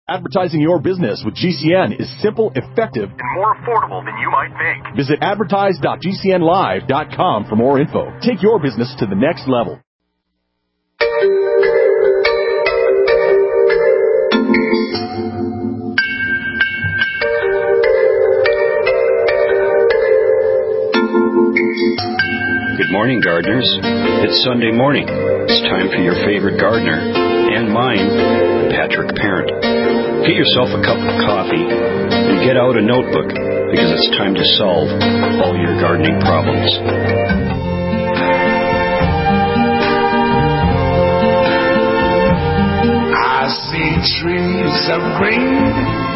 Advertising your business with GCN is simple, effective, and more affordable than you might think. Visit advertise.gcnlive.com for more info. Take your business to the next level. Good morning, gardeners. It's Sunday morning. It's time for your favorite gardener, and mine, Patrick Parent. Get yourself a cup of coffee and get out a notebook, because it's time to solve all your gardening problems. I see trees of green,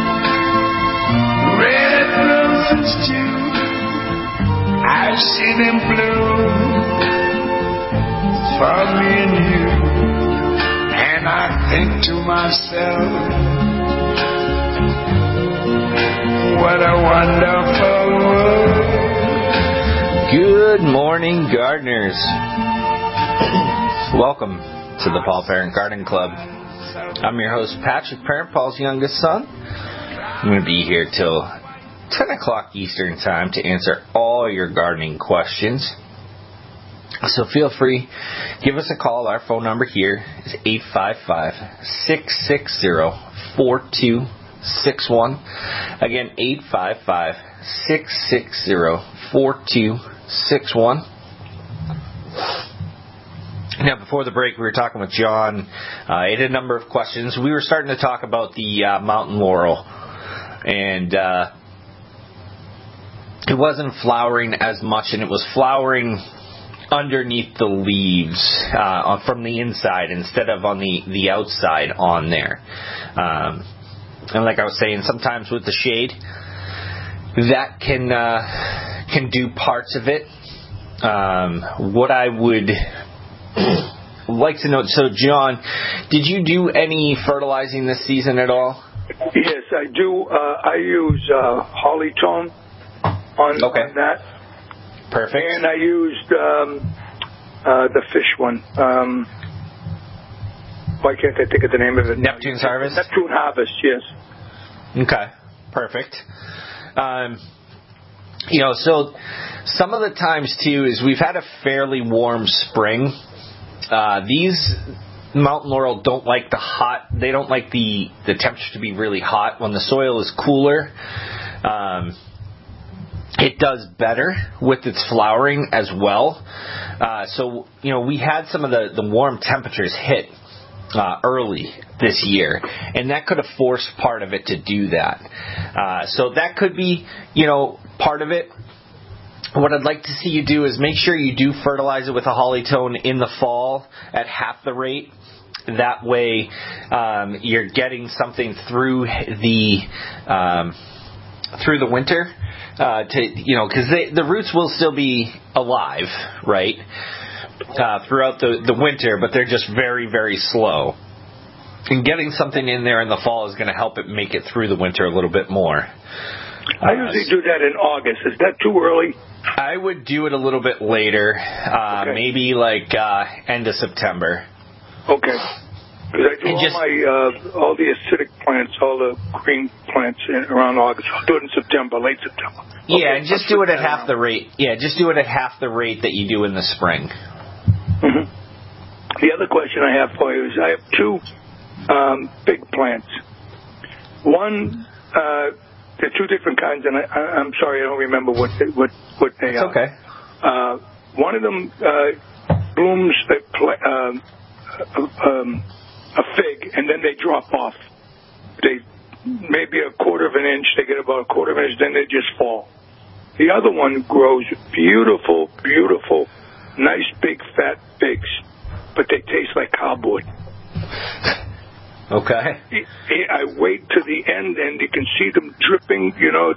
red roses too. I see them bloom for me and you, and I think to myself, what a wonderful world. Good morning, gardeners. Welcome to the Paul Parent Garden Club. I'm your host, Patrick Parent, Paul's youngest son. I'm going to be here till 10 o'clock Eastern Time to answer all your gardening questions. So feel free, give us a call. Our phone number here is 855-660-4261. Again, 855-660-4261. Now, before the break, we were talking with John. He had a number of questions. We were starting to talk about the mountain laurel. And it wasn't flowering as much, and it was flowering underneath the leaves from the inside instead of on the outside on there. And like I was saying, sometimes with the shade, that can do parts of it. What I would like to know, so John, did you do any fertilizing this season at all? Yes, I do. I use Hollytone on that. Perfect. And I used the fish one. Why can't I think of the name of it? Neptune's Harvest? Neptune Harvest, yes. Okay, perfect. So some of the times, too, is we've had a fairly warm spring. These mountain laurel don't like they don't like the temperature to be really hot. When the soil is cooler, it does better with its flowering as well. So we had some of the warm temperatures hit early this year, and that could have forced part of it to do that. So that could be, part of it. What I'd like to see you do is make sure you do fertilize it with a Hollytone in the fall at half the rate. That way, you're getting something through the winter. Because the roots will still be alive, right, throughout the winter, but they're just very, very slow. And getting something in there in the fall is going to help it make it through the winter a little bit more. I usually do that in August. Is that too early? I would do it a little bit later, maybe like end of September. Okay. Because I do all the acidic plants, all the green plants around August. I'll do it in September, late September. Yeah, and just do it at half the rate. Yeah, just do it at half the rate that you do in the spring. Mm-hmm. The other question I have for you is I have two big plants. One, they're two different kinds, and I'm sorry I don't remember what they are. It's okay. One of them blooms a fig, and then they drop off. They maybe a quarter of an inch. They get about a quarter of an inch, then they just fall. The other one grows beautiful, beautiful, nice big fat figs, but they taste like cardboard. Okay. I wait to the end, and you can see them dripping.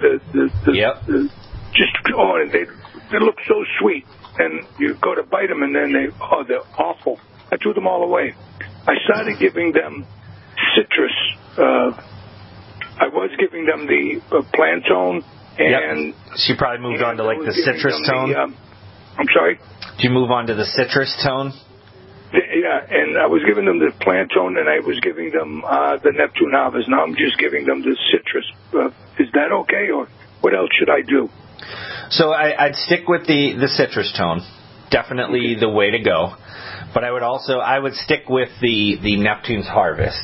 And they look so sweet. And you go to bite them, and then they're awful. I threw them all away. I started giving them citrus. I was giving them the Plantone, and she probably moved on to like the citrus tone. I'm sorry. Did you move on to the citrus tone? Yeah, and I was giving them the Plantone, and I was giving them the Neptune Harvest. Now I'm just giving them the citrus. Is that okay, or what else should I do? So I'd stick with the citrus tone. Definitely the way to go. But I would stick with the Neptune's Harvest.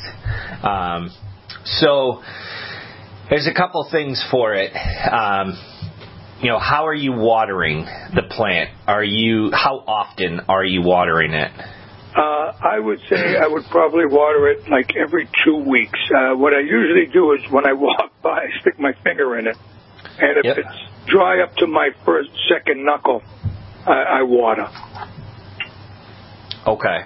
So there's a couple things for it. How are you watering the plant? How often are you watering it? I would say I would probably water it like every 2 weeks. What I usually do is when I walk by, I stick my finger in it. And if it's dry up to my second knuckle, I water. Okay.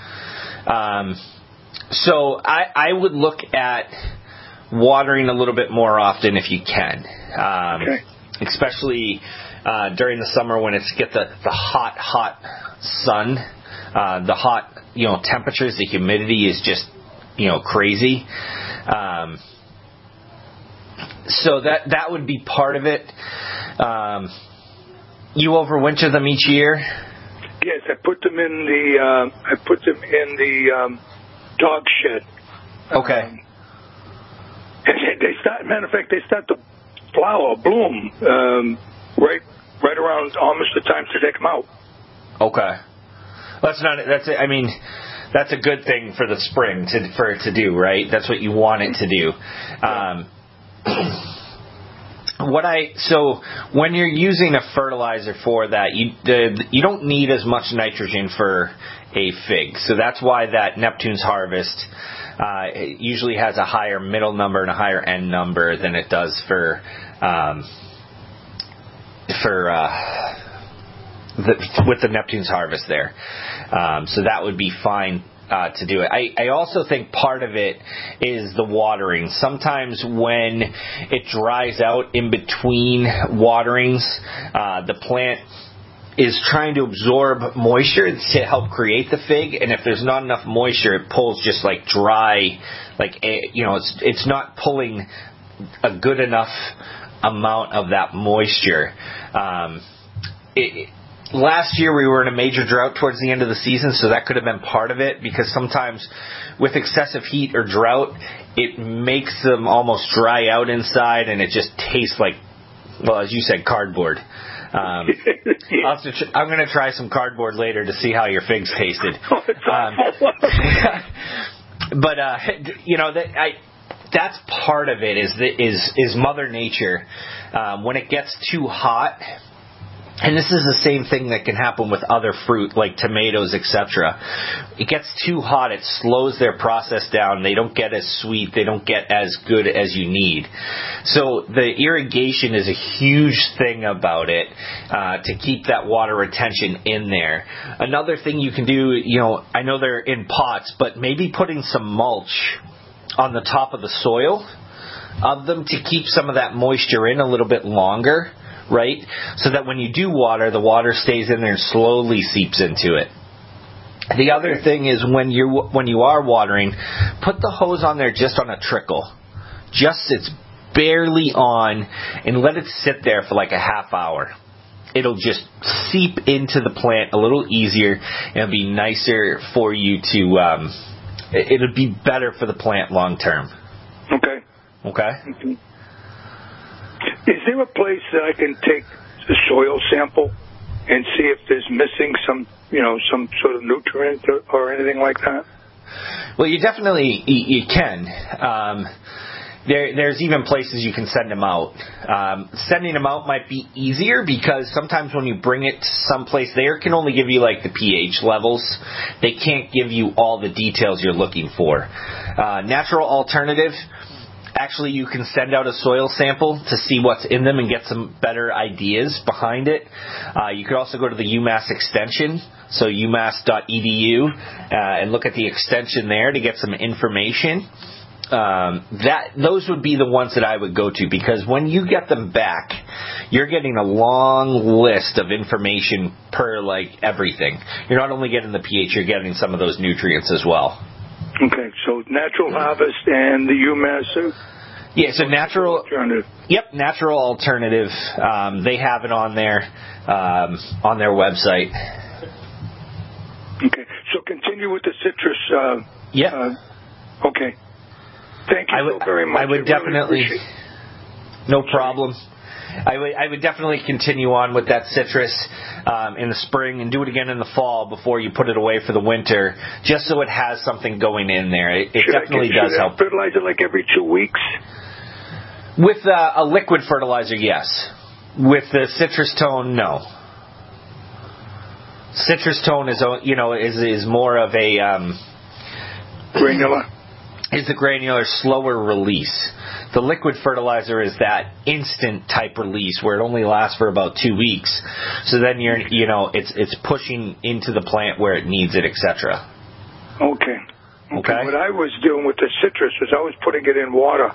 So I would look at watering a little bit more often if you can. Okay. Especially during the summer when it's get the hot sun, the hot temperatures, the humidity is just crazy. So that would be part of it. You overwinter them each year? Yes, I put them in the dog shed. Okay. And matter of fact, they start to bloom right around almost the time to take them out. Okay. That's a good thing for the spring for it to do, right? That's what you want it to do. So when you're using a fertilizer for that, you don't need as much nitrogen for a fig. So that's why that Neptune's Harvest usually has a higher middle number and a higher end number than it does with the Neptune's Harvest there. So that would be fine to do it. I also think part of it is the watering. Sometimes when it dries out in between waterings, the plant is trying to absorb moisture to help create the fig, and if there's not enough moisture, it pulls just like dry, it's not pulling a good enough amount of that moisture. Last year we were in a major drought towards the end of the season, so that could have been part of it, because sometimes with excessive heat or drought, it makes them almost dry out inside, and it just tastes like, well, as you said, cardboard. I'm going to try some cardboard later to see how your figs tasted. But that's part of it. Is Mother Nature when it gets too hot. And this is the same thing that can happen with other fruit like tomatoes, etc. It gets too hot, it slows their process down. They don't get as sweet. They don't get as good as you need. So the irrigation is a huge thing about it to keep that water retention in there. Another thing you can do, I know they're in pots, but maybe putting some mulch on the top of the soil of them to keep some of that moisture in a little bit longer. Right? So that when you do water, the water stays in there and slowly seeps into it. The other thing is when you are watering, put the hose on there just on a trickle. It's barely on, and let it sit there for like a half hour. It'll just seep into the plant a little easier, and it'll be nicer for you to, it'll be better for the plant long term. Okay? Mm-hmm. Is there a place that I can take the soil sample and see if there's missing some sort of nutrient or anything like that? Well, you definitely you can. There's even places you can send them out. Sending them out might be easier because sometimes when you bring it to someplace, they can only give you like the pH levels. They can't give you all the details you're looking for. Natural alternative. Actually, you can send out a soil sample to see what's in them and get some better ideas behind it. You could also go to the UMass extension, so umass.edu, and look at the extension there to get some information. Those would be the ones that I would go to, because when you get them back, you're getting a long list of information per everything. You're not only getting the pH, you're getting some of those nutrients as well. Okay, so Natural Harvest and the UMass. Yeah, so natural alternative. Yep, Natural Alternative. They have it on their website. Okay, so continue continue with the citrus. Okay. Thank you so very much. I would definitely. No problem. I would definitely continue on with that citrus in the spring and do it again in the fall before you put it away for the winter, just so it has something going in there. It definitely does help. Fertilizer like every 2 weeks? With a liquid fertilizer, yes. With the Citrus Tone, no. Citrus Tone is more of a granular. Is the granular, slower release. The liquid fertilizer is that instant type release where it only lasts for about 2 weeks. So then it's pushing into the plant where it needs it, etc. Okay. What I was doing with the citrus was I was putting it in water.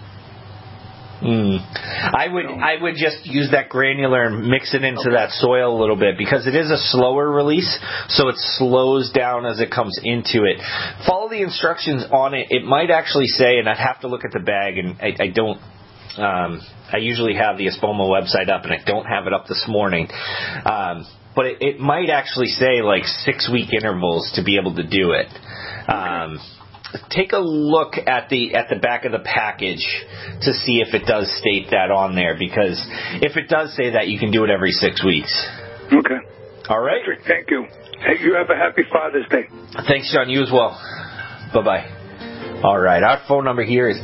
I would just use that granular and mix it into that soil a little bit because it is a slower release, so it slows down as it comes into it. Follow the instructions on it. It might actually say, and I'd have to look at the bag, and I don't. I usually have the Espoma website up, and I don't have it up this morning. But it might actually say like 6-week intervals to be able to do it. Take a look at the back of the package to see if it does state that on there, because if it does say that, you can do it every 6 weeks. Okay. All right. Patrick, thank you. Hey, you have a happy Father's Day. Thanks, John. You as well. Bye-bye. All right. Our phone number here is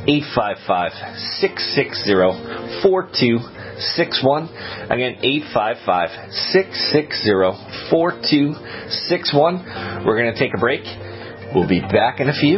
855-660-4261. Again, 855-660-4261. We're going to take a break. We'll be back in a few.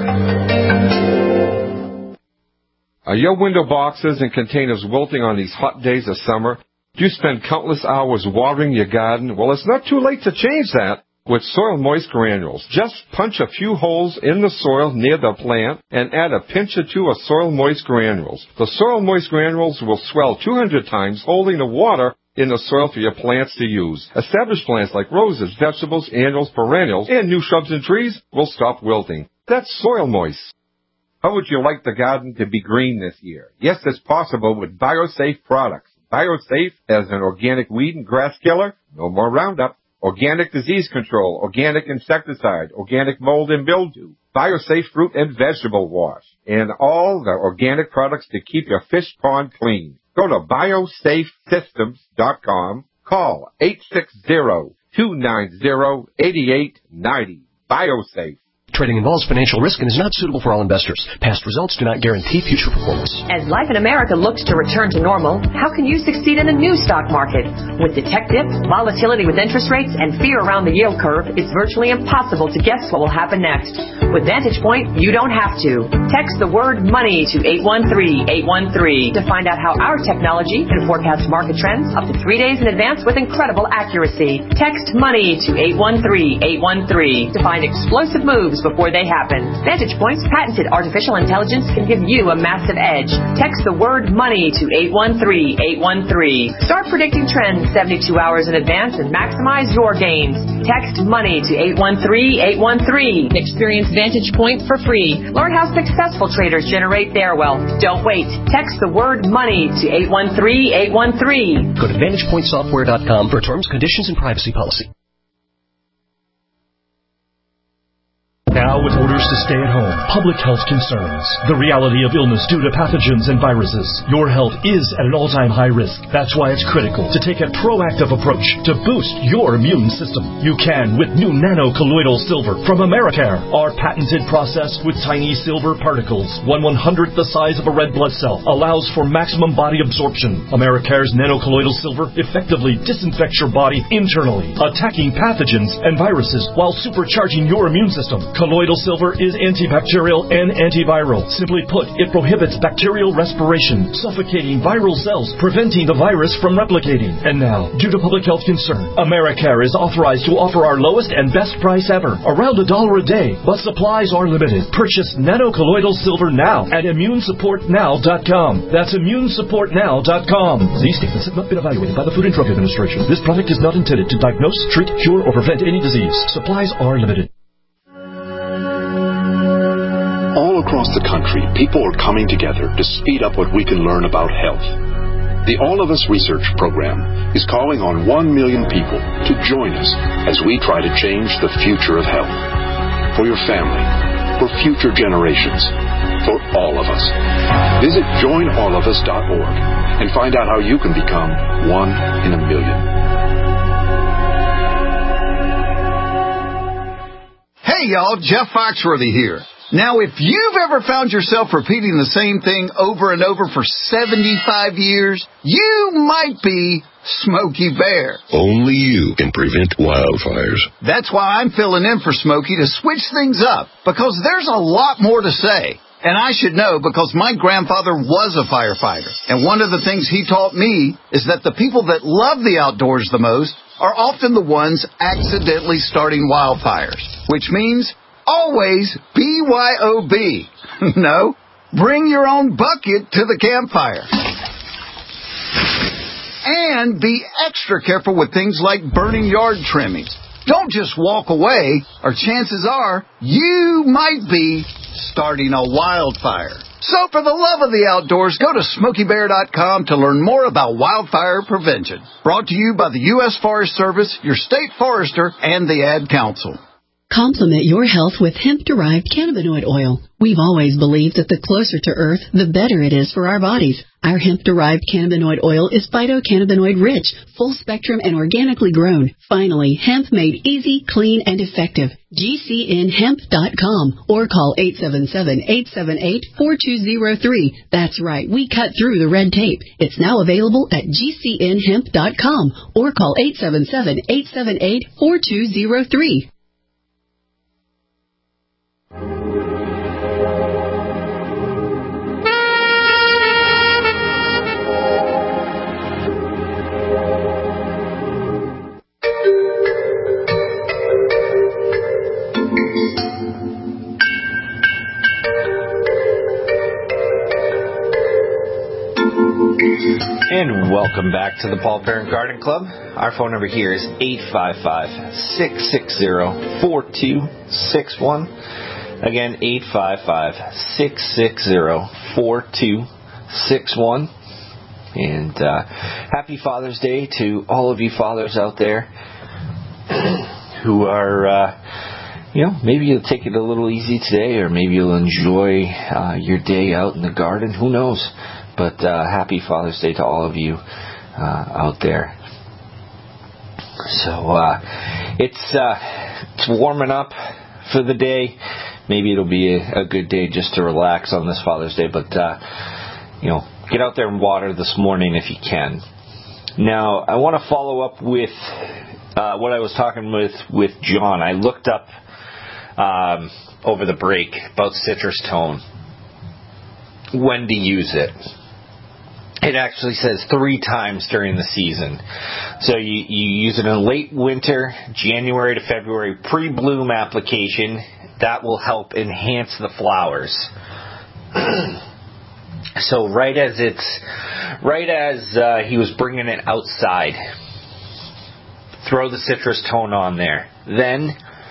Are your window boxes and containers wilting on these hot days of summer? Do you spend countless hours watering your garden? Well, it's not too late to change that with Soil Moist Granules. Just punch a few holes in the soil near the plant and add a pinch or two of Soil Moist Granules. The Soil Moist Granules will swell 200 times, holding the water in the soil for your plants to use. Established plants like roses, vegetables, annuals, perennials, and new shrubs and trees will stop wilting. That's Soil Moist. How would you like the garden to be green this year? Yes, it's possible with BioSafe products. BioSafe as an organic weed and grass killer, no more Roundup. Organic disease control, organic insecticide, organic mold and mildew, BioSafe fruit and vegetable wash, and all the organic products to keep your fish pond clean. Go to biosafesystems.com. Call 860-290-8890. BioSafe. Trading involves financial risk and is not suitable for all investors. Past results do not guarantee future performance. As life in America looks to return to normal, how can you succeed in a new stock market? With the tech dip, volatility with interest rates, and fear around the yield curve, it's virtually impossible to guess what will happen next. With Vantage Point, you don't have to. Text the word money to 813-813 to find out how our technology can forecast market trends up to 3 days in advance with incredible accuracy. Text money to 813-813 to find explosive moves before they happen. Vantage Point's patented artificial intelligence can give you a massive edge. Text the word money to 813-813. Start predicting trends 72 hours in advance and maximize your gains. Text money to 813-813. Experience Vantage Point for free. Learn how successful traders generate their wealth. Don't wait. Text the word money to 813-813. Go to VantagePointSoftware.com for terms, conditions, and privacy policy. Now with orders to stay at home, public health concerns, the reality of illness due to pathogens and viruses, your health is at an all-time high risk. That's why it's critical to take a proactive approach to boost your immune system. You can with new nano-colloidal silver from Americare. Our patented process with tiny silver particles, 1/100th the size of a red blood cell, allows for maximum body absorption. Americare's nano-colloidal silver effectively disinfects your body internally, attacking pathogens and viruses while supercharging your immune system. Colloidal silver is antibacterial and antiviral. Simply put, it prohibits bacterial respiration, suffocating viral cells, preventing the virus from replicating. And now, due to public health concern, Americare is authorized to offer our lowest and best price ever, around $1 a day, but supplies are limited. Purchase nano-colloidal silver now at ImmuneSupportNow.com. That's ImmuneSupportNow.com. These statements have not been evaluated by the Food and Drug Administration. This product is not intended to diagnose, treat, cure, or prevent any disease. Supplies are limited. All across the country, people are coming together to speed up what we can learn about health. The All of Us Research Program is calling on 1 million people to join us as we try to change the future of health. for your family, for future generations, for all of us. Visit joinallofus.org and find out how you can become one in a million. Hey y'all, Jeff Foxworthy here. Now, if you've ever found yourself repeating the same thing over and over for 75 years, you might be Smokey Bear. Only you can prevent wildfires. That's why I'm filling in for Smokey to switch things up, because there's a lot more to say. And I should know because my grandfather was a firefighter. And one of the things he taught me is that the people that love the outdoors the most are often the ones accidentally starting wildfires, which means always BYOB. No, bring your own bucket to the campfire. And be extra careful with things like burning yard trimmings. Don't just walk away, or chances are you might be starting a wildfire. So for the love of the outdoors, go to SmokeyBear.com to learn more about wildfire prevention. Brought to you by the U.S. Forest Service, your state forester, and the Ad Council. Complement your health with hemp-derived cannabinoid oil. We've always believed that the closer to Earth, the better it is for our bodies. Our hemp-derived cannabinoid oil is phytocannabinoid-rich, full-spectrum, and organically grown. Finally, hemp made easy, clean, and effective. GCNhemp.com or call 877-878-4203. That's right, we cut through the red tape. It's now available at GCNhemp.com or call 877-878-4203. And welcome back to the Paul Parent Garden Club. Our phone number here is 855-660-4261. Again, 855-660-4261. And happy Father's Day to all of you fathers out there who are, maybe you'll take it a little easy today, or maybe you'll enjoy your day out in the garden. Who knows? But happy Father's Day to all of you out there. So it's warming up for the day. Maybe it'll be a good day just to relax on this Father's Day. But, get out there and water this morning if you can. Now, I want to follow up with what I was talking with John. I looked up over the break about citrus tone, when to use it. It actually says 3 times during the season. So you use it in late winter, January to February, pre-bloom application. That will help enhance the flowers. So right as he was bringing it outside, throw the citrus tone on there. Then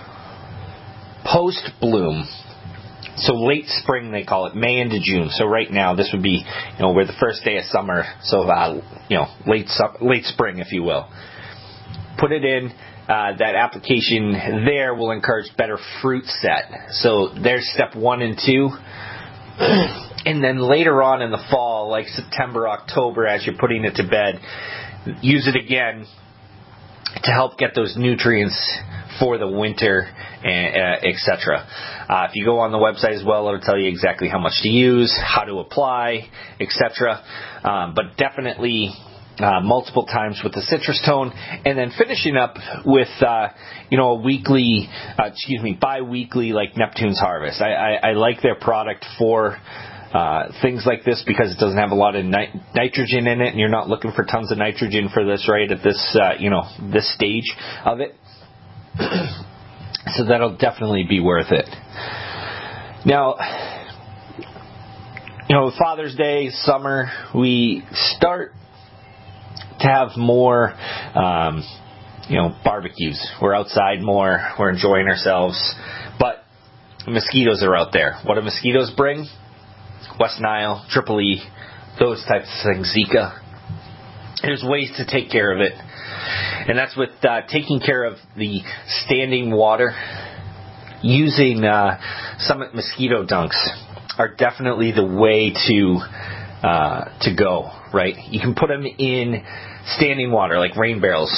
post-bloom. So late spring, they call it, May into June. So right now, this would be, we're the first day of summer. So, late spring, if you will. Put it in. That application there will encourage better fruit set. So there's step 1 and 2. And then later on in the fall, like September, October, as you're putting it to bed, use it again to help get those nutrients for the winter, etc. If you go on the website as well, it'll tell you exactly how much to use, how to apply, etc. But definitely multiple times with the citrus tone, and then finishing up with a bi-weekly like Neptune's Harvest. I like their product for things like this because it doesn't have a lot of nitrogen in it, and you're not looking for tons of nitrogen for this right at this this stage of it. So that'll definitely be worth it. Now, Father's Day, summer, we start to have more, barbecues. We're outside more. We're enjoying ourselves. But mosquitoes are out there. What do mosquitoes bring? West Nile, Triple E, those types of things, Zika. There's ways to take care of it. And that's with taking care of the standing water. using Summit mosquito dunks are definitely the way to go, right? You can put them in standing water, like rain barrels,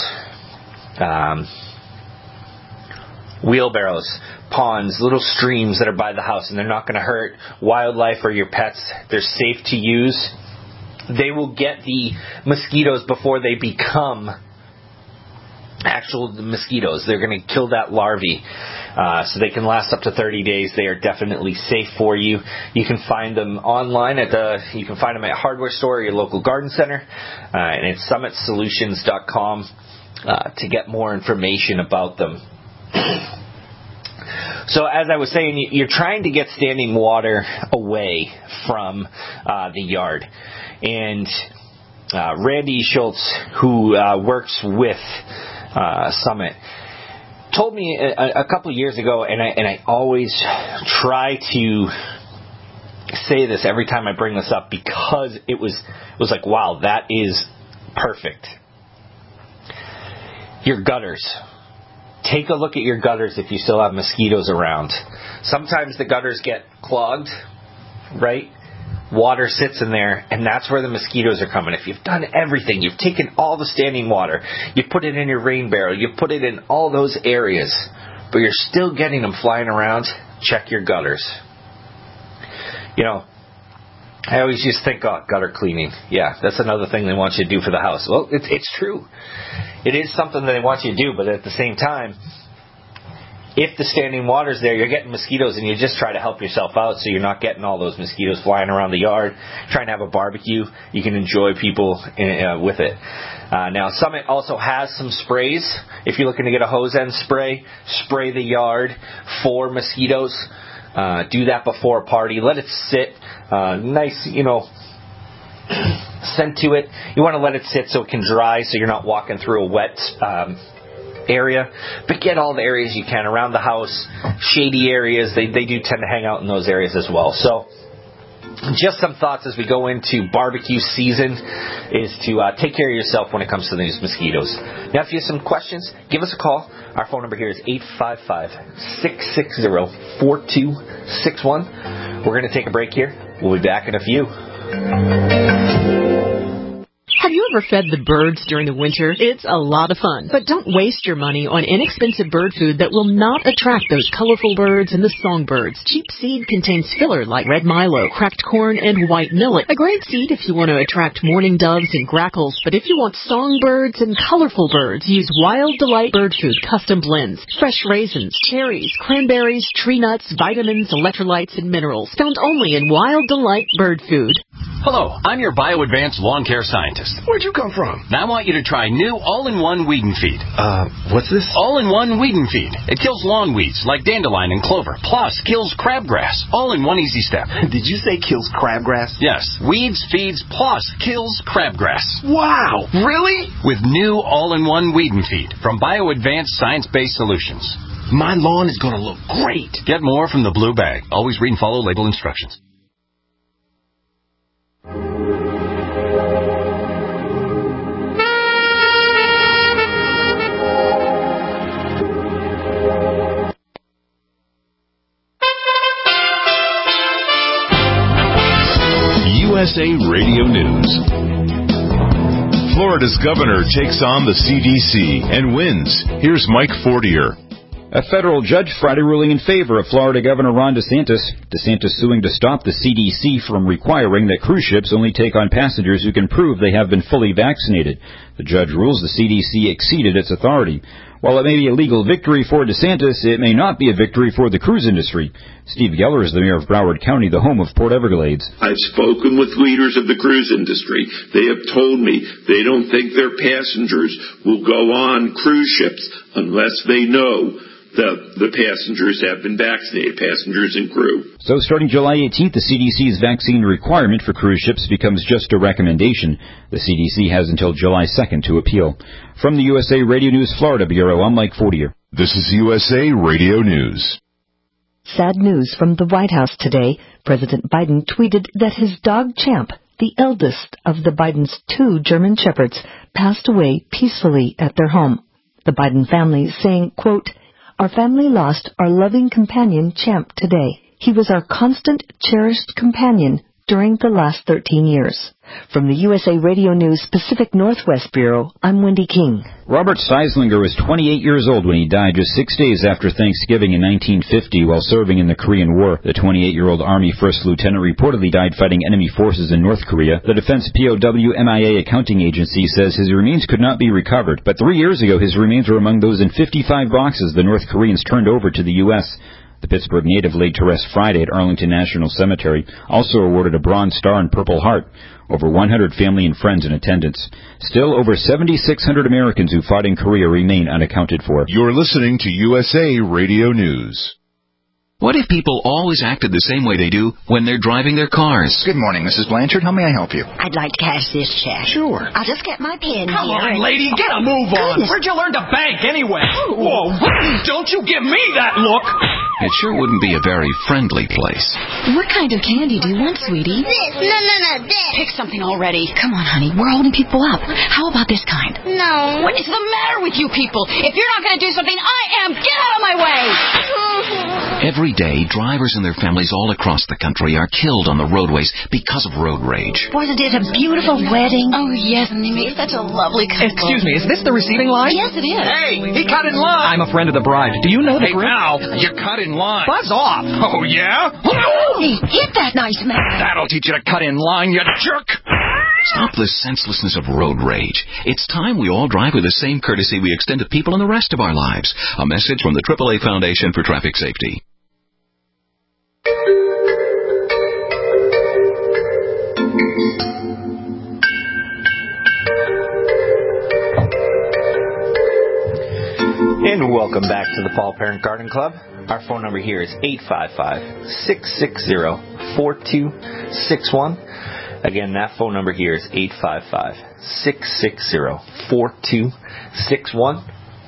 wheelbarrows, ponds, little streams that are by the house, and they're not going to hurt wildlife or your pets. They're safe to use. They will get the mosquitoes before they become actual mosquitoes. They're going to kill that larvae, so they can last up to 30 days. They are definitely safe for you. You can find them online you can find them at a hardware store or your local garden center, and it's summitsolutions.com to get more information about them. So as I was saying, you're trying to get standing water away from the yard. And Randy Schultz, who works with Summit, told me a couple of years ago, and I always try to say this every time I bring this up because it was like, wow, that is perfect. Your gutters. Take a look at your gutters if you still have mosquitoes around. Sometimes the gutters get clogged, right? Water sits in there, and that's where the mosquitoes are coming. If you've done everything, you've taken all the standing water, you've put it in your rain barrel, you've put it in all those areas, but you're still getting them flying around, check your gutters. You know, I always just think, oh, gutter cleaning. Yeah, that's another thing they want you to do for the house. Well, it's true. It is something that they want you to do, but at the same time, if the standing water's there, you're getting mosquitoes, and you just try to help yourself out so you're not getting all those mosquitoes flying around the yard. Trying to have a barbecue, you can enjoy people with it. Now, Summit also has some sprays. If you're looking to get a hose end spray the yard for mosquitoes. Do that before a party. Let it sit. Nice, scent to it. You want to let it sit so it can dry, so you're not walking through a wet area. But get all the areas you can around the house, shady areas. They do tend to hang out in those areas as well. So just some thoughts as we go into barbecue season is to take care of yourself when it comes to these mosquitoes. Now, if you have some questions, give us a call. Our phone number here is 855-660-4261. We're going to take a break here. We'll be back in a few. Have you ever fed the birds during the winter? It's a lot of fun. But don't waste your money on inexpensive bird food that will not attract those colorful birds and the songbirds. Cheap seed contains filler like red milo, cracked corn, and white millet. A great seed if you want to attract mourning doves and grackles. But if you want songbirds and colorful birds, use Wild Delight Bird Food Custom Blends. Fresh raisins, cherries, cranberries, tree nuts, vitamins, electrolytes, and minerals. Found only in Wild Delight Bird Food. Hello, I'm your BioAdvanced lawn care scientist. Where'd you come from? Now I want you to try new all-in-one weed and feed. What's this? All-in-one weed and feed. It kills lawn weeds like dandelion and clover, plus kills crabgrass, all in one easy step. Did you say kills crabgrass? Yes, weeds, feeds, plus kills crabgrass. Wow, really? With new all-in-one weed and feed from BioAdvanced Science-Based Solutions. My lawn is going to look great. Get more from the blue bag. Always read and follow label instructions. USA Radio News. Florida's governor takes on the CDC and wins. Here's Mike Fortier. A federal judge Friday ruling in favor of Florida Governor Ron DeSantis. DeSantis suing to stop the CDC from requiring that cruise ships only take on passengers who can prove they have been fully vaccinated. The judge rules the CDC exceeded its authority. While it may be a legal victory for DeSantis, it may not be a victory for the cruise industry. Steve Geller is the mayor of Broward County, the home of Port Everglades. I've spoken with leaders of the cruise industry. They have told me they don't think their passengers will go on cruise ships unless they know the passengers have been vaccinated, passengers and crew. So starting July 18th, the CDC's vaccine requirement for cruise ships becomes just a recommendation. The CDC has until July 2nd to appeal. From the USA Radio News Florida Bureau, I'm Mike Fortier. This is USA Radio News. Sad news from the White House today. President Biden tweeted that his dog Champ, the eldest of the Bidens' 2 German Shepherds, passed away peacefully at their home. The Biden family saying, quote, Our family lost our loving companion, Champ, today. He was our constant, cherished companion during the last 13 years. From the USA Radio News Pacific Northwest Bureau, I'm Wendy King. Robert Seislinger was 28 years old when he died just 6 days after Thanksgiving in 1950 while serving in the Korean War. The 28-year-old Army First Lieutenant reportedly died fighting enemy forces in North Korea. The Defense POW MIA accounting agency says his remains could not be recovered, but 3 years ago his remains were among those in 55 boxes the North Koreans turned over to the U.S. The Pittsburgh native laid to rest Friday at Arlington National Cemetery, also awarded a Bronze Star and Purple Heart. Over 100 family and friends in attendance. Still, over 7,600 Americans who fought in Korea remain unaccounted for. You're listening to USA Radio News. What if people always acted the same way they do when they're driving their cars? Good morning, Mrs. Blanchard. How may I help you? I'd like to cash this check. Sure. I'll just get my pen Come here. on, lady, get a move on. Goodness. Where'd you learn to bank anyway? Whoa, don't you give me that look. It sure wouldn't be a very friendly place. What kind of candy do you want, sweetie? This. No, this. Pick something already. Come on, honey. We're holding people up. How about this kind? No. What is the matter with you people? If you're not going to do something, I am. Get out of my way. Every day, drivers and their families all across the country are killed on the roadways because of road rage. Wasn't it a beautiful wedding? Oh, yes, and they made such a lovely couple. Excuse me, is this the receiving line? Yes, it is. Hey, he cut in line. I'm a friend of the bride. Do you know the bride? Hey, now, you cut in line. Buzz off. Oh, yeah? Hey, hit that nice man. That'll teach you to cut in line, you jerk. Stop the senselessness of road rage. It's time we all drive with the same courtesy we extend to people in the rest of our lives. A message from the AAA Foundation for Traffic Safety. And welcome back to the Paul Parent Garden Club. Our phone number here is 855-660-4261. Again, that phone number here is 855-660-4261.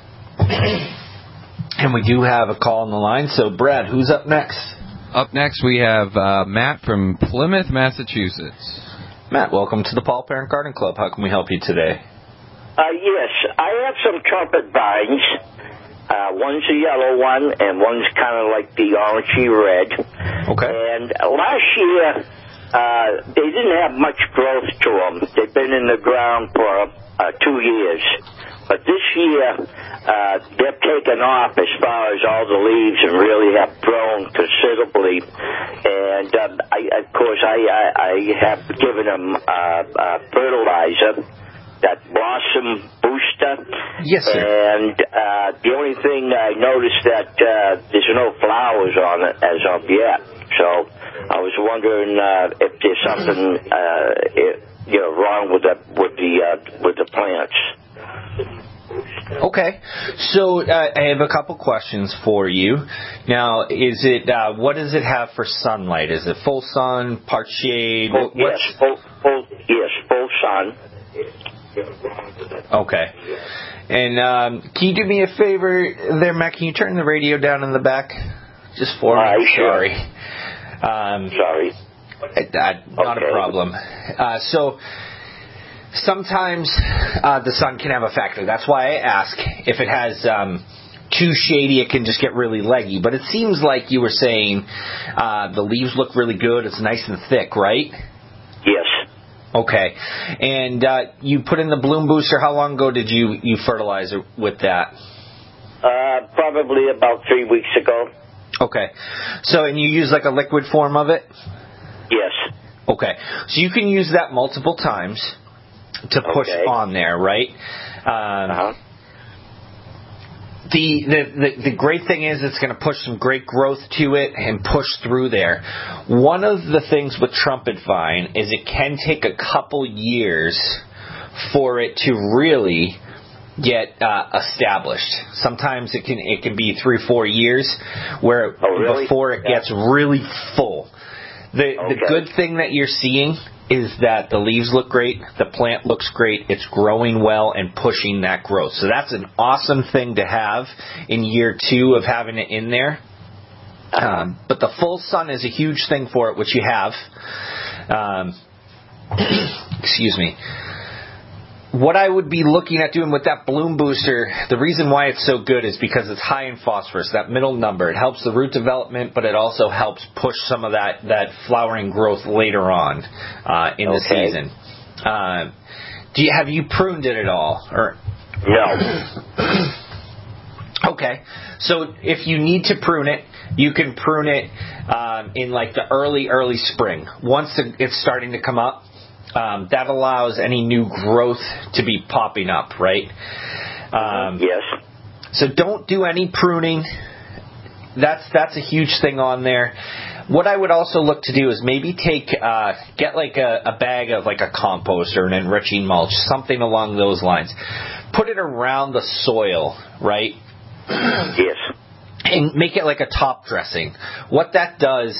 And we do have a call on the line. So, Brad, who's up next? Up next, we have Matt from Plymouth, Massachusetts. Matt, welcome to the Paul Parent Garden Club. How can we help you today? Yes, I have some trumpet vines. One's a yellow one, and one's kind of like the orangey red. Okay. And last year, they didn't have much growth to them. They've been in the ground for 2 years. But this year, they've taken off as far as all the leaves and really have grown considerably. And, of course, I have given them fertilizer, that Blossom Booster. Yes, sir. And the only thing I noticed that there's no flowers on it as of yet. So I was wondering if there's something wrong with the plants. Okay, so I have a couple questions for you. Now, is it what does it have for sunlight? Is it full sun, part shade? Yes, full sun. Okay. And can you do me a favor there, Matt? Can you turn the radio down in the back? Just for me. Sorry. Sorry. Not a problem. So sometimes the sun can have a factor. That's why I ask. If it has too shady, it can just get really leggy. But it seems like you were saying the leaves look really good. It's nice and thick, right? Yes. Okay. And you put in the bloom booster. How long ago did you fertilize it with that? Probably about 3 weeks ago. Okay. So, and you use like a liquid form of it? Yes. Okay. So you can use that multiple times to push on there, right? The great thing is it's going to push some great growth to it and push through there. One of the things with trumpet vine is it can take a couple years for it to really get established. Sometimes it can be 3-4 years where before it gets really full. The good thing that you're seeing is that the leaves look great, the plant looks great, it's growing well and pushing that growth. So that's an awesome thing to have in year 2 of having it in there. But the full sun is a huge thing for it, which you have. Excuse me. what I would be looking at doing with that bloom booster, the reason why it's so good is because it's high in phosphorus, that middle number. It helps the root development, but it also helps push some of that flowering growth later on in the season. Have you pruned it at all? Or no. Okay, so if you need to prune it, you can prune it in like the early spring. Once it's starting to come up, that allows any new growth to be popping up, right? Yes. So don't do any pruning. That's a huge thing on there. What I would also look to do is maybe get like a bag of like a compost or an enriching mulch, something along those lines. Put it around the soil, right? Yes. And make it like a top dressing. What that does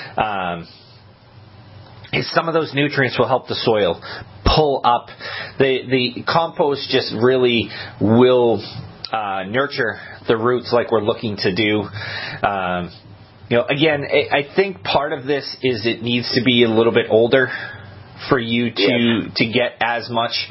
is some of those nutrients will help the soil pull up. The compost just really will nurture the roots like we're looking to do. Again, I think part of this is it needs to be a little bit older for you to get as much.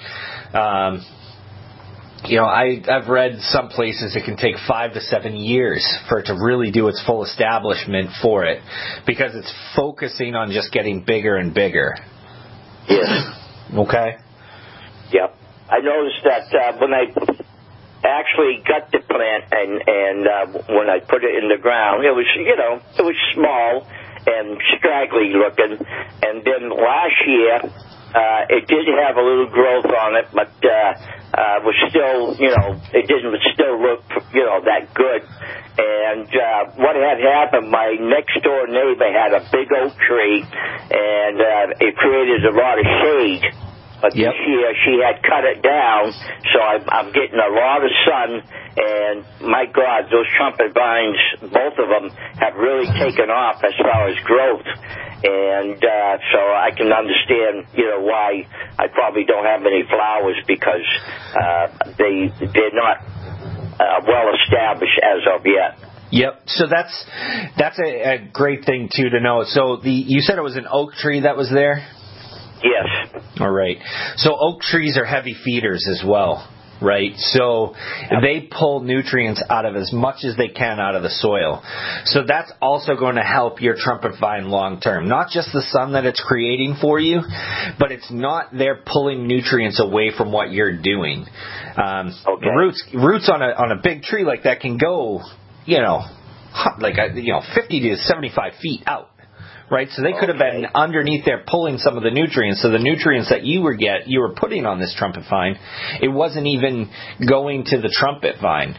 I've read some places it can take 5 to 7 years for it to really do its full establishment for it, because it's focusing on just getting bigger and bigger. Yes. Okay. Yep. I noticed that when I actually got the plant and when I put it in the ground, it was small and straggly looking, and then last year it did have a little growth on it, but was still, it didn't still look, that good. And what had happened, my next door neighbor had a big oak tree, and it created a lot of shade. But this year she had cut it down, so I'm getting a lot of sun, and my God, those trumpet vines, both of them, have really taken off as far as growth. And so I can understand, why I probably don't have many flowers, because they're not well established as of yet. Yep. So that's a great thing too to know. So you said it was an oak tree that was there? Yes. All right. So oak trees are heavy feeders as well, right? So they pull nutrients out of as much as they can out of the soil. So that's also going to help your trumpet vine long term. Not just the sun that it's creating for you, but it's not there pulling nutrients away from what you're doing. Roots on a big tree like that can go, 50 to 75 feet out. Right, so they could have been underneath there pulling some of the nutrients. So the nutrients that you were putting on this trumpet vine, it wasn't even going to the trumpet vine.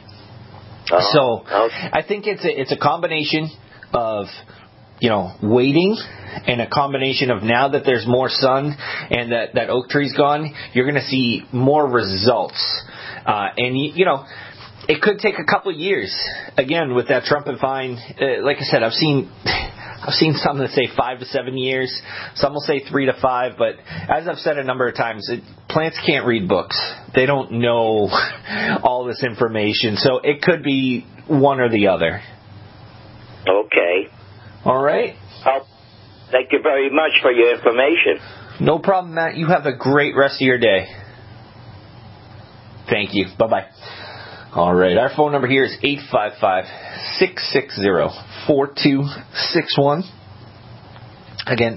I think it's a combination of waiting, and a combination of now that there's more sun and that oak tree's gone, you're going to see more results. And it could take a couple of years again with that trumpet vine. Like I said, I've seen some that say 5 to 7 years. Some will say 3 to 5. But as I've said a number of times, plants can't read books. They don't know all this information. So it could be one or the other. Okay. All right. Well, thank you very much for your information. No problem, Matt. You have a great rest of your day. Thank you. Bye-bye. All right, our phone number here is 855-660-4261. Again,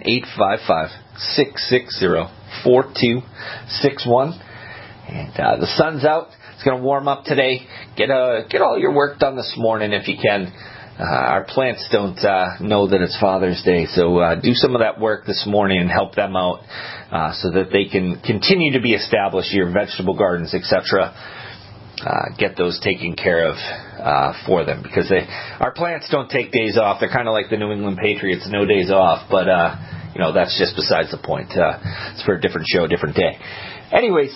855-660-4261. And the sun's out. It's going to warm up today. Get all your work done this morning if you can. Our plants don't know that it's Father's Day, so do some of that work this morning and help them out so that they can continue to be established, your vegetable gardens, etc. Get those taken care of for them, because our plants don't take days off. They're kind of like the New England Patriots, no days off. But that's just besides the point. It's for a different show, different day. Anyways,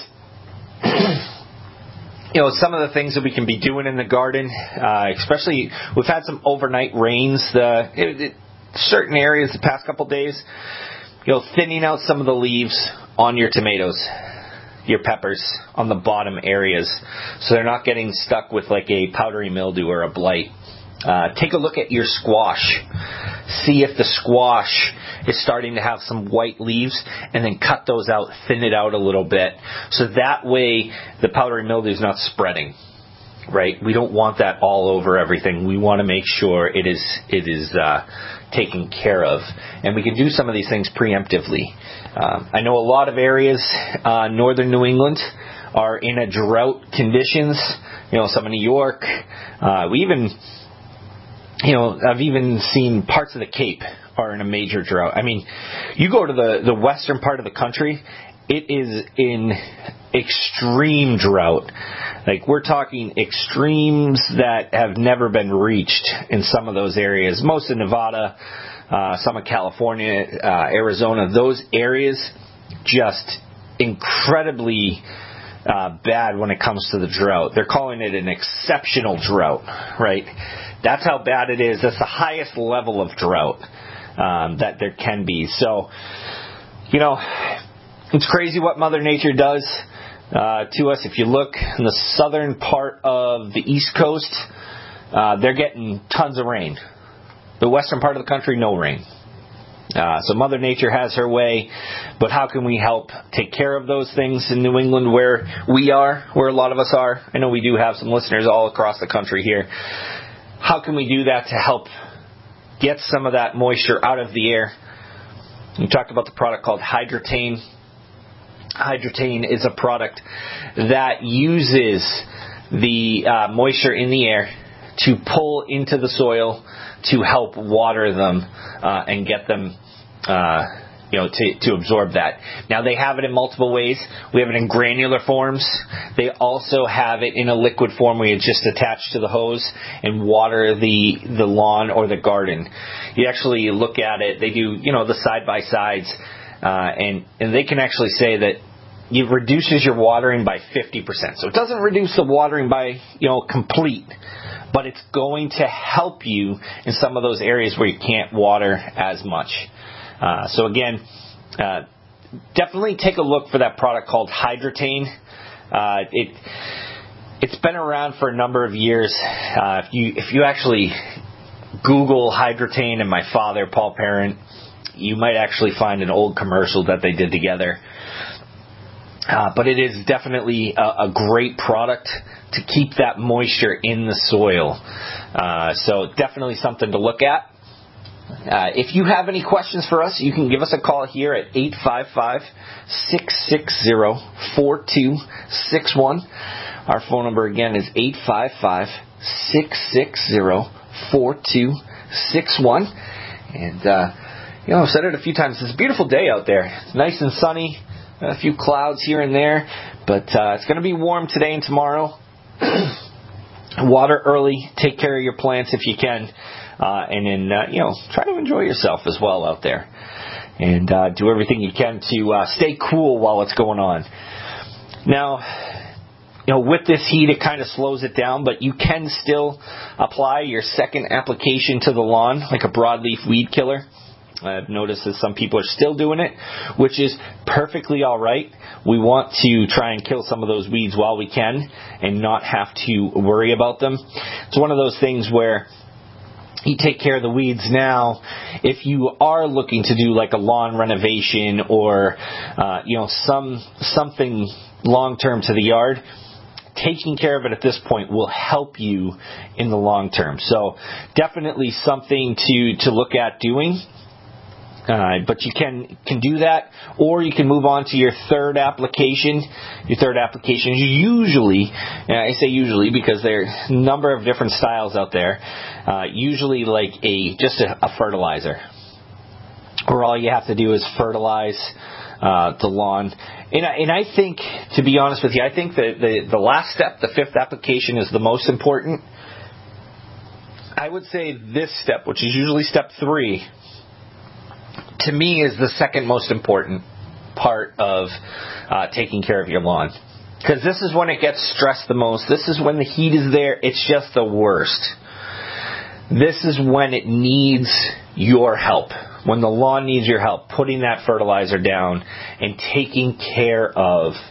some of the things that we can be doing in the garden, especially we've had some overnight rains. Certain areas the past couple days, thinning out some of the leaves on your tomatoes, your peppers on the bottom areas, so they're not getting stuck with like a powdery mildew or a blight. Take a look at your squash. See if the squash is starting to have some white leaves, and then cut those out, thin it out a little bit, so that way the powdery mildew is not spreading. Right? We don't want that all over everything. We want to make sure it is taken care of, and we can do some of these things preemptively. I know a lot of areas, northern New England, are in a drought conditions. Some in New York. I've even seen parts of the Cape are in a major drought. I mean, you go to the western part of the country, it is in extreme drought. Like, we're talking extremes that have never been reached in some of those areas. Most of Nevada, some of California, Arizona, those areas just incredibly bad when it comes to the drought. They're calling it an exceptional drought, right? That's how bad it is. That's the highest level of drought that there can be. So, it's crazy what Mother Nature does to us. If you look in the southern part of the East Coast, they're getting tons of rain. The western part of the country, no rain. So Mother Nature has her way, but how can we help take care of those things in New England where we are, where a lot of us are? I know we do have some listeners all across the country here. How can we do that to help get some of that moisture out of the air? We talked about the product called Hydrotain. Hydrotain is a product that uses the moisture in the air to pull into the soil to help water them and get them to absorb that. Now, they have it in multiple ways. We have it in granular forms. They also have it in a liquid form where you just attach to the hose and water the lawn or the garden. You actually look at it. They do, the side-by-sides, and they can actually say that it reduces your watering by 50%. So it doesn't reduce the watering by, complete, but it's going to help you in some of those areas where you can't water as much. So again, definitely take a look for that product called Hydrotain. It's been around for a number of years. If you actually Google Hydrotain and my father, Paul Parent, you might actually find an old commercial that they did together. But it is definitely a great product to keep that moisture in the soil. So definitely something to look at. If you have any questions for us, you can give us a call here at 855-660-4261. Our phone number again is 855-660-4261. And, I've said it a few times. It's a beautiful day out there. It's nice and sunny. A few clouds here and there. But it's going to be warm today and tomorrow. Water early. Take care of your plants if you can. And then, try to enjoy yourself as well out there. And do everything you can to stay cool while it's going on. Now, with this heat, it kind of slows it down, but you can still apply your second application to the lawn, like a broadleaf weed killer. I've noticed that some people are still doing it, which is perfectly all right. We want to try and kill some of those weeds while we can and not have to worry about them. It's one of those things where you take care of the weeds now. If you are looking to do like a lawn renovation or something long-term to the yard, taking care of it at this point will help you in the long term. So definitely something to look at doing. But you can do that, or you can move on to your third application. Your third application is usually, I say usually because there are a number of different styles out there, usually like just a fertilizer, where all you have to do is fertilize the lawn. And I think, to be honest with you, I think that the last step, the fifth application, is the most important. I would say this step, which is usually step 3, to me is the second most important part of taking care of your lawn. Because this is when it gets stressed the most. This is when the heat is there. It's just the worst. This is when it needs your help. When the lawn needs your help, putting that fertilizer down and taking care of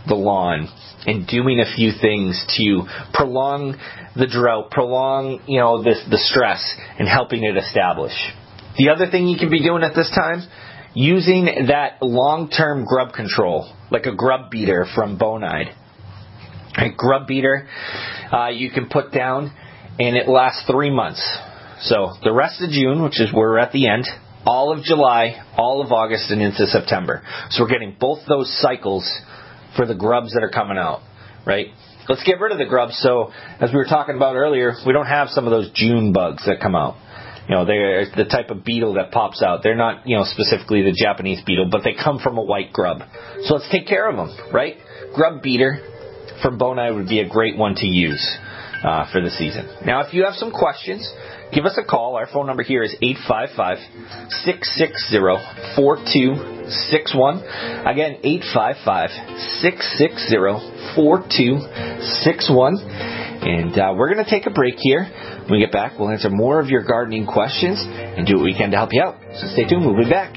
the lawn and doing a few things to prolong the drought, prolong, the stress, and helping it establish. The other thing you can be doing at this time, using that long-term grub control, like a grub beater from Bonide. A grub beater you can put down, and it lasts 3 months. So the rest of June, which is where we're at the end, all of July, all of August, and into September. So we're getting both those cycles for the grubs that are coming out, right? Let's get rid of the grubs. So as we were talking about earlier, we don't have some of those June bugs that come out. They're the type of beetle that pops out. They're not, specifically the Japanese beetle, but they come from a white grub. So let's take care of them, right? Grub beater from Bonide would be a great one to use for the season. Now, if you have some questions, give us a call. Our phone number here is 855-660-4261. Again, 855-660-4261. And we're going to take a break here. When we get back, we'll answer more of your gardening questions and do what we can to help you out. So stay tuned. We'll be back.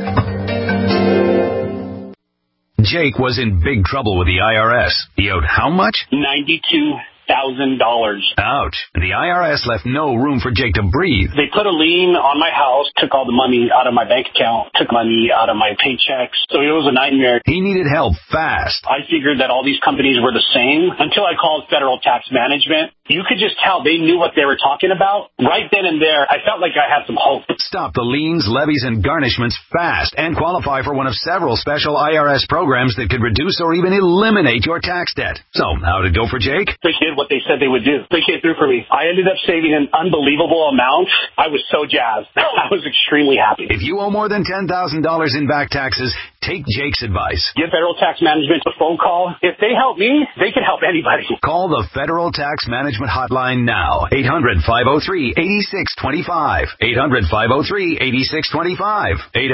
Jake was in big trouble with the IRS. He owed how much? $92,000. Ouch. The IRS left no room for Jake to breathe. They put a lien on my house, took all the money out of my bank account, took money out of my paychecks. So it was a nightmare. He needed help fast. I figured that all these companies were the same until I called Federal Tax Management. You could just tell they knew what they were talking about. Right then and there, I felt like I had some hope. Stop the liens, levies, and garnishments fast and qualify for one of several special IRS programs that could reduce or even eliminate your tax debt. So, how'd it go for Jake? They did what they said they would do. They came through for me. I ended up saving an unbelievable amount. I was so jazzed. I was extremely happy. If you owe more than $10,000 in back taxes, take Jake's advice. Give Federal Tax Management a phone call. If they help me, they can help anybody. Call the Federal Tax Management hotline now. 800-503-8625. 800-503-8625.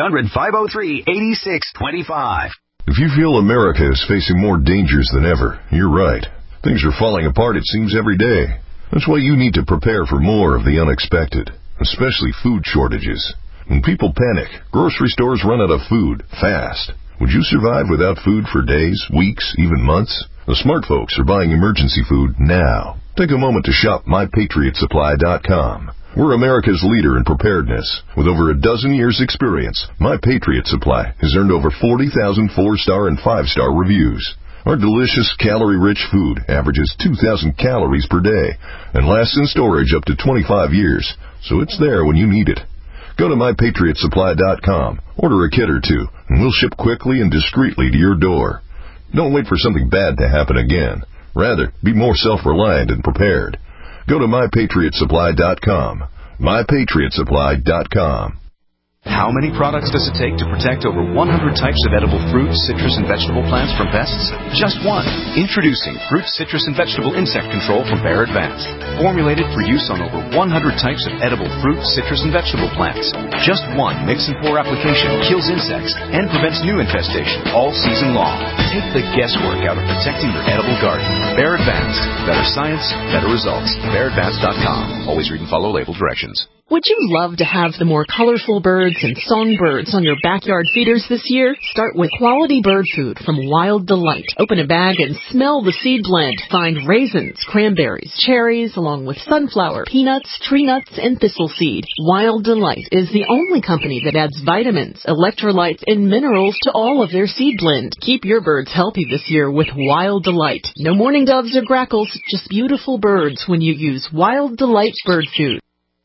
800-503-8625. If you feel America is facing more dangers than ever, you're right. Things are falling apart, it seems, every day. That's why you need to prepare for more of the unexpected, especially food shortages. When people panic, grocery stores run out of food fast. Would you survive without food for days, weeks, even months? The smart folks are buying emergency food now. Take a moment to shop MyPatriotSupply.com. We're America's leader in preparedness. With over a dozen years' experience, My Patriot Supply has earned over 40,000 4-star and 5-star reviews. Our delicious, calorie-rich food averages 2,000 calories per day and lasts in storage up to 25 years, so it's there when you need it. Go to MyPatriotSupply.com, order a kit or two, and we'll ship quickly and discreetly to your door. Don't wait for something bad to happen again. Rather, be more self-reliant and prepared. Go to MyPatriotSupply.com. MyPatriotSupply.com. How many products does it take to protect over 100 types of edible fruits, citrus, and vegetable plants from pests? Just one. Introducing Fruit, Citrus, and Vegetable Insect Control from Bayer Advanced. Formulated for use on over 100 types of edible fruit, citrus, and vegetable plants. Just one mix and pour application kills insects and prevents new infestation all season long. Take the guesswork out of protecting your edible garden. Bayer Advanced. Better science, better results. BayerAdvanced.com. Always read and follow label directions. Would you love to have the more colorful birds and songbirds on your backyard feeders this year? Start with quality bird food from Wild Delight. Open a bag and smell the seed blend. Find raisins, cranberries, cherries, along with sunflower, peanuts, tree nuts, and thistle seed. Wild Delight is the only company that adds vitamins, electrolytes, and minerals to all of their seed blend. Keep your birds healthy this year with Wild Delight. No mourning doves or grackles, just beautiful birds when you use Wild Delight bird food.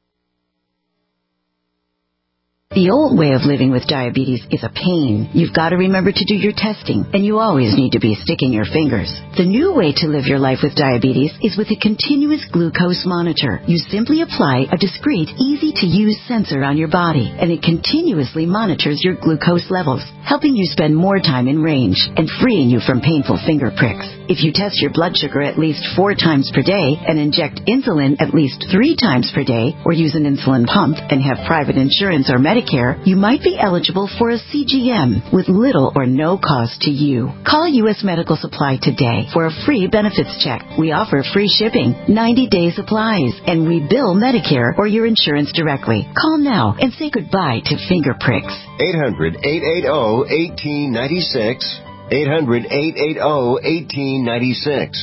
The old way of living with diabetes is a pain. You've got to remember to do your testing, and you always need to be sticking your fingers. The new way to live your life with diabetes is with a continuous glucose monitor. You simply apply a discreet, easy-to-use sensor on your body, and it continuously monitors your glucose levels, helping you spend more time in range and freeing you from painful finger pricks. If you test your blood sugar at least 4 times per day and inject insulin at least 3 times per day, or use an insulin pump and have private insurance or Medicare, you might be eligible for a CGM with little or no cost to you. Call U.S. Medical Supply today for a free benefits check. We offer free shipping, 90-day supplies, and we bill Medicare or your insurance directly. Call now and say goodbye to finger pricks. 800-880-1896. 800-880-1896.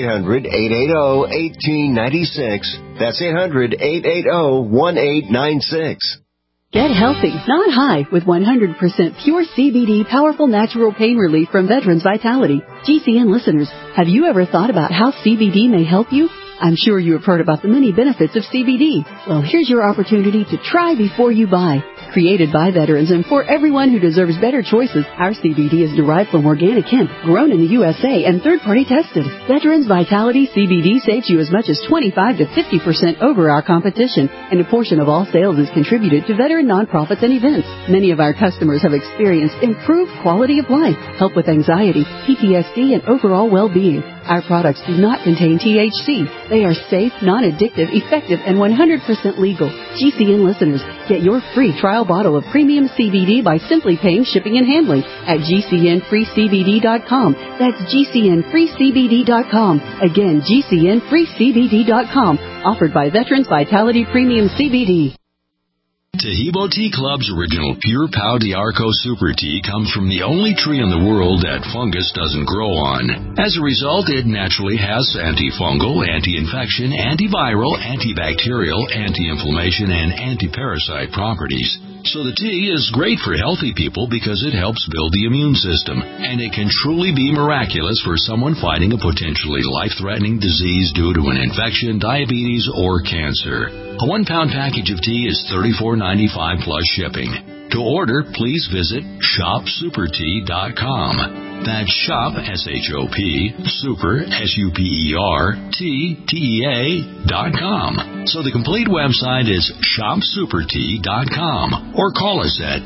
800-880-1896. That's 800-880-1896. Get healthy, not high, with 100% pure CBD powerful natural pain relief from Veterans Vitality. GCN listeners, have you ever thought about how CBD may help you? I'm sure you have heard about the many benefits of CBD. Well, here's your opportunity to try before you buy. Created by veterans and for everyone who deserves better choices, our CBD is derived from organic hemp, grown in the USA, and third-party tested. Veterans Vitality CBD saves you as much as 25 to 50% over our competition, and a portion of all sales is contributed to veteran nonprofits and events. Many of our customers have experienced improved quality of life, help with anxiety, PTSD, and overall well-being. Our products do not contain THC. They are safe, non-addictive, effective, and 100% legal. GCN listeners, get your free trial bottle of premium CBD by simply paying shipping and handling at GCNFreeCBD.com. That's GCNFreeCBD.com. Again, GCNFreeCBD.com. Offered by Veterans Vitality Premium CBD. Tahibo Tea Club's original Pure Pau d'Arco Super Tea comes from the only tree in the world that fungus doesn't grow on. As a result, it naturally has antifungal, anti-infection, antiviral, antibacterial, anti-inflammation, and anti-parasite properties. So the tea is great for healthy people because it helps build the immune system, and it can truly be miraculous for someone fighting a potentially life-threatening disease due to an infection, diabetes, or cancer. A 1-pound package of tea is $34.95 plus shipping. To order, please visit shopsupertea.com. That's shop, S-H-O-P, super, S-U-P-E-R, T-T-E-A.com. So the complete website is shopsupertea.com. Or call us at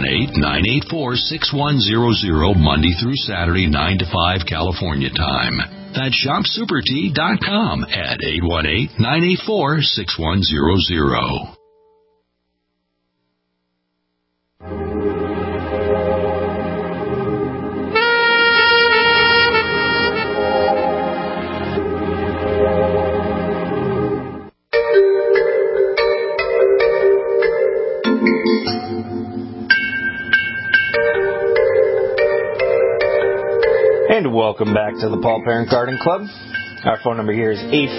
818-984-6100 Monday through Saturday, 9 to 5 California time. That's shopsupertea.com at 818-984-6100. And welcome back to the Paul Parent Garden Club. Our phone number here is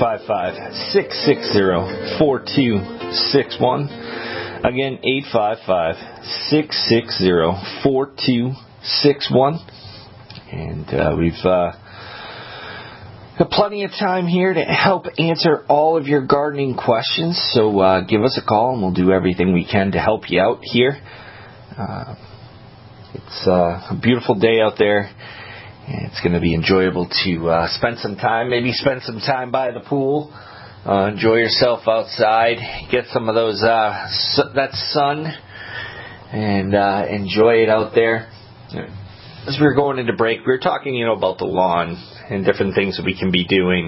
855-660-4261. Again, 855-660-4261. And we've got plenty of time here to help answer all of your gardening questions. So give us a call and we'll do everything we can to help you out here. It's a beautiful day out there. It's going to be enjoyable to spend some time, maybe spend some time by the pool, enjoy yourself outside, get some of those that sun, and enjoy it out there. As we were going into break, we were talking, about the lawn and different things that we can be doing.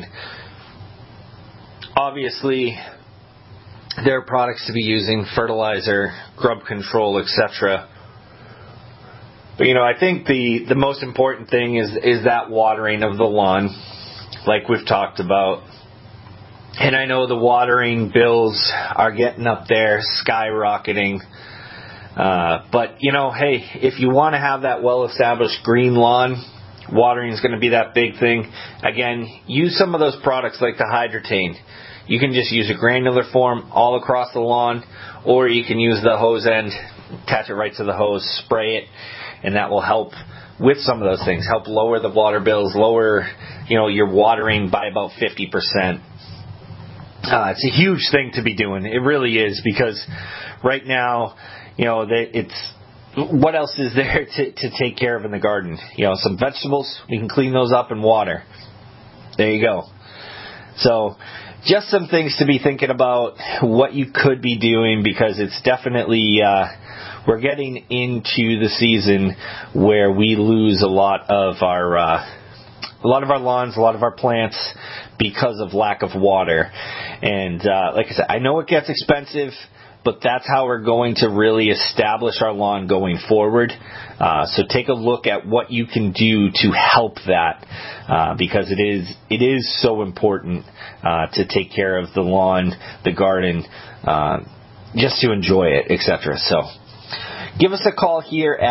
Obviously, there are products to be using, fertilizer, grub control, etc. But, I think the most important thing is that watering of the lawn, like we've talked about. And I know the watering bills are getting up there, skyrocketing. But, hey, if you want to have that well-established green lawn, watering is going to be that big thing. Again, use some of those products like the Hydrotain. You can just use a granular form all across the lawn, or you can use the hose end, attach it right to the hose, spray it. And that will help with some of those things, help lower the water bills, lower, your watering by about 50%. It's a huge thing to be doing. It really is, because right now, it's what else is there to take care of in the garden? Some vegetables, we can clean those up and water. There you go. So just some things to be thinking about, what you could be doing, because it's definitely... we're getting into the season where we lose a lot of our lawns, a lot of our plants because of lack of water. And like I said, I know it gets expensive, but that's how we're going to really establish our lawn going forward. So take a look at what you can do to help that, because it is so important to take care of the lawn, the garden, just to enjoy it, etc. So give us a call here at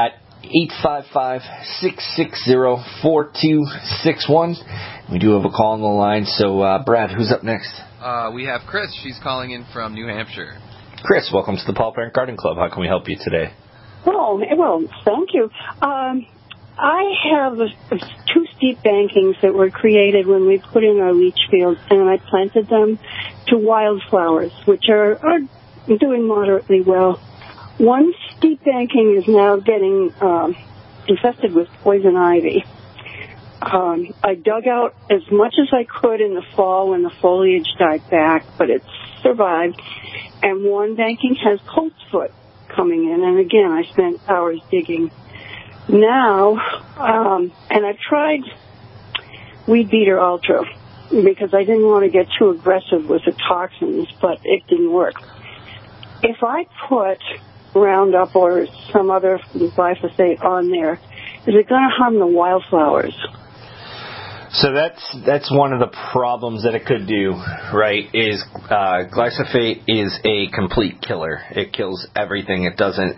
855-660-4261. We do have a call on the line. So, Brad, who's up next? We have Chris. She's calling in from New Hampshire. Chris, welcome to the Paul Parent Garden Club. How can we help you today? Well, thank you. I have 2 steep bankings that were created when we put in our leach fields, and I planted them to wildflowers, which are doing moderately well. One steep banking is now getting infested with poison ivy. I dug out as much as I could in the fall when the foliage died back, but it's survived. And one banking has coltsfoot coming in, and again, I spent hours digging. Now, and I've tried Weed Beater Ultra because I didn't want to get too aggressive with the toxins, but it didn't work. If I put Roundup or some other glyphosate on there, is it going to harm the wildflowers? So that's one of the problems that it could do, right, is glyphosate is a complete killer. It kills everything. It doesn't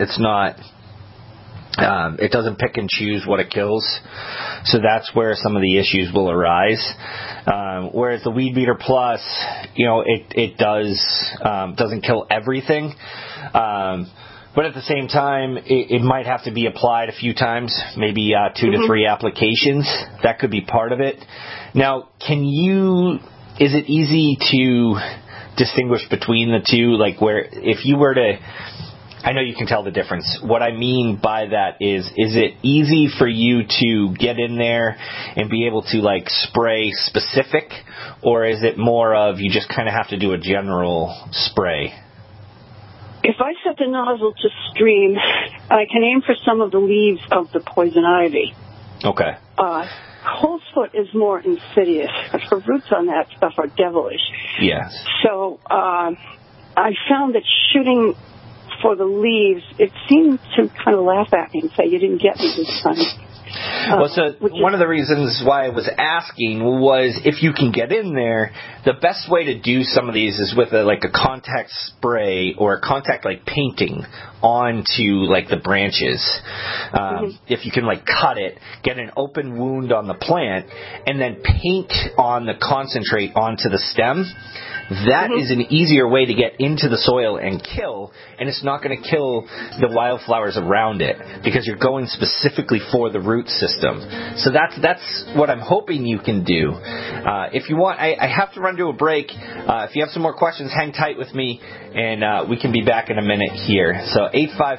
pick and choose what it kills. So that's where some of the issues will arise. Whereas the Weed Beater Plus, it doesn't kill everything. But at the same time, it might have to be applied a few times, maybe 2 to 3 applications. That could be part of it. Now, is it easy to distinguish between the two? Like where, if you were to, I know you can tell the difference. What I mean by that is it easy for you to get in there and be able to like spray specific, or is it more of you just kind of have to do a general spray? If I set the nozzle to stream, I can aim for some of the leaves of the poison ivy. Okay. Coltsfoot is more insidious. Her roots on that stuff are devilish. Yes. So I found that shooting for the leaves, it seemed to kind of laugh at me and say, you didn't get me this time. One of the reasons why I was asking was if you can get in there, the best way to do some of these is with a contact spray or a contact painting onto the branches. If you can cut it, get an open wound on the plant, and then paint on the concentrate onto the stem. That is an easier way to get into the soil and kill, and it's not going to kill the wildflowers around it because you're going specifically for the root system. So that's what I'm hoping you can do. If you want, I have to run to a break. If you have some more questions, hang tight with me, and we can be back in a minute here. So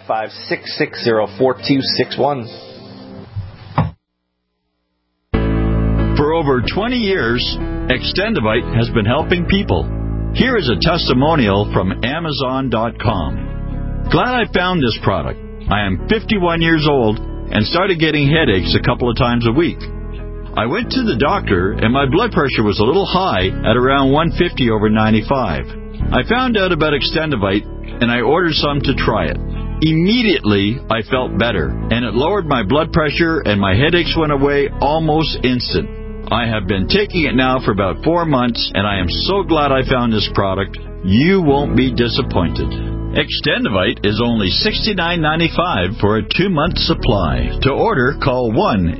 855-660-4261. For over 20 years, Extendivite has been helping people. Here is a testimonial from Amazon.com. Glad I found this product. I am 51 years old and started getting headaches a couple of times a week. I went to the doctor and my blood pressure was a little high at around 150/95. I found out about Extendivite and I ordered some to try it. Immediately, I felt better, and it lowered my blood pressure and my headaches went away almost instant. I have been taking it now for about 4 months, and I am so glad I found this product. You won't be disappointed. Extendivite is only $69.95 for a 2-month supply. To order, call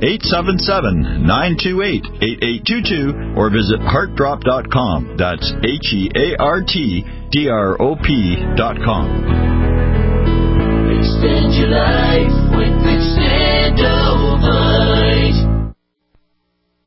1-877-928-8822 or visit heartdrop.com. That's HEARTDROP.com. Extend your life with Extendivite.